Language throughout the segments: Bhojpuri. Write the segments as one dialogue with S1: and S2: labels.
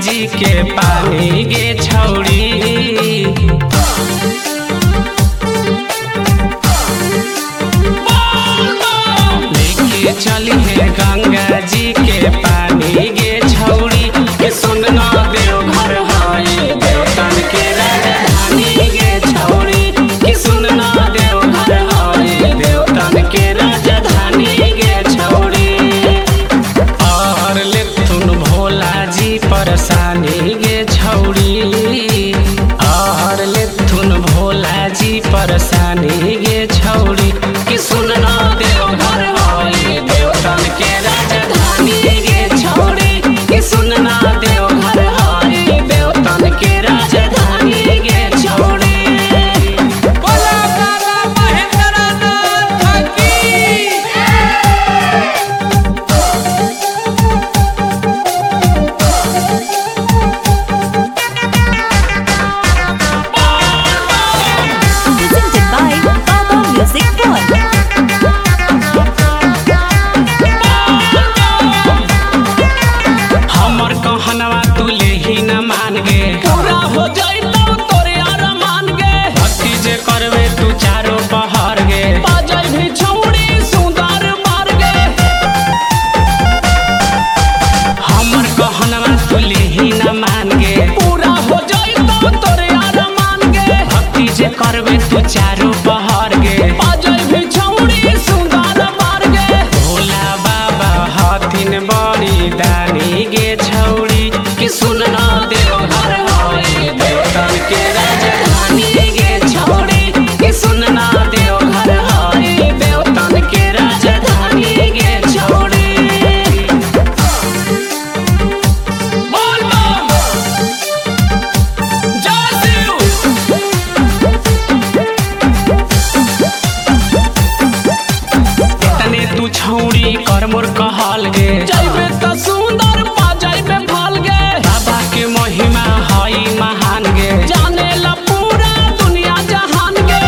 S1: जी के पानी गे छौड़ी। लेके चली है गंगा जी के पानी गे छौड़ी के सुन ना देव घर हाय देवतन के राजधानी गे छौड़ी के सुन ना देव घर हाय देवतन के राजधानी गे छौड़ी। और लेथुन भोला जी परेशानी गे छौड़ी। और लेथुन भोला जी परेशानी गे छौड़ी कि सुन ना देव घर हाय देवतन के राजधानी गे छौड़ी कि सुन ना देव घर हाय देवतन के राजधानी गे छौड़ी।
S2: बोला बाबा महेंद्रनाथ की।
S3: Presented by Baba Music World.
S1: हमर कहनवा तू ले ही न मान गे
S2: पूरा हो जाई तो तोरे अरमान गे।
S1: भक्ति जे करवे तू चारों पहर गे।
S2: बाजै भी छौड़ी सुंदर मार गे।
S1: हमर कहनवा तू ले ही न मान गे
S2: पूरा हो जाई तो तोरे अरमान गे।
S1: भक्ति जे करवे तू चारों पहर गे।
S2: बाजै भी छौड़ी सुंदर मार गे।
S1: भोला बाबा हथिन बड़ी दानी गे छौड़ी कि सुन ना देव घर हाय देवतन के राजधानी गे छौड़ी कि सुन ना देव घर हाय देवतन के राजधानी गे छौड़ी।
S2: बोल बम जय शिव।
S1: तने तू छौड़ी कर मोर कहल गे।
S2: जइबे त सुंदर बाजै में फल गे।
S1: बाबा के महिमा हई महान गे।
S2: जाने ला पूरा दुनिया जहान गे।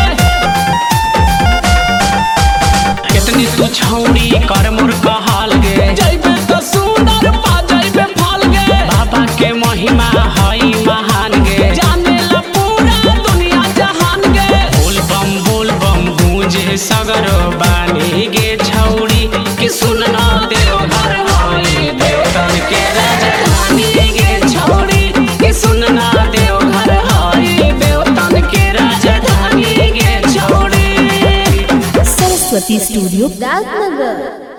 S1: कितनी तू छौड़ी कर मोर कहल गे।
S2: जइबे त सुंदर बाजै में फल गे।
S1: बाबा के महिमा हई महान गे।
S2: जाने ला पूरा दुनिया जहान गे।
S1: बोल बम गूंजे सगरो बानी गे छौड़ी कि सुन ना देव घर हाय देवतन के राजधानी गे छौड़ी कि सुन ना देव घर हाय देवतन के राजधानी गे छौड़ी।
S3: Saraswati Studio, Rajnagar.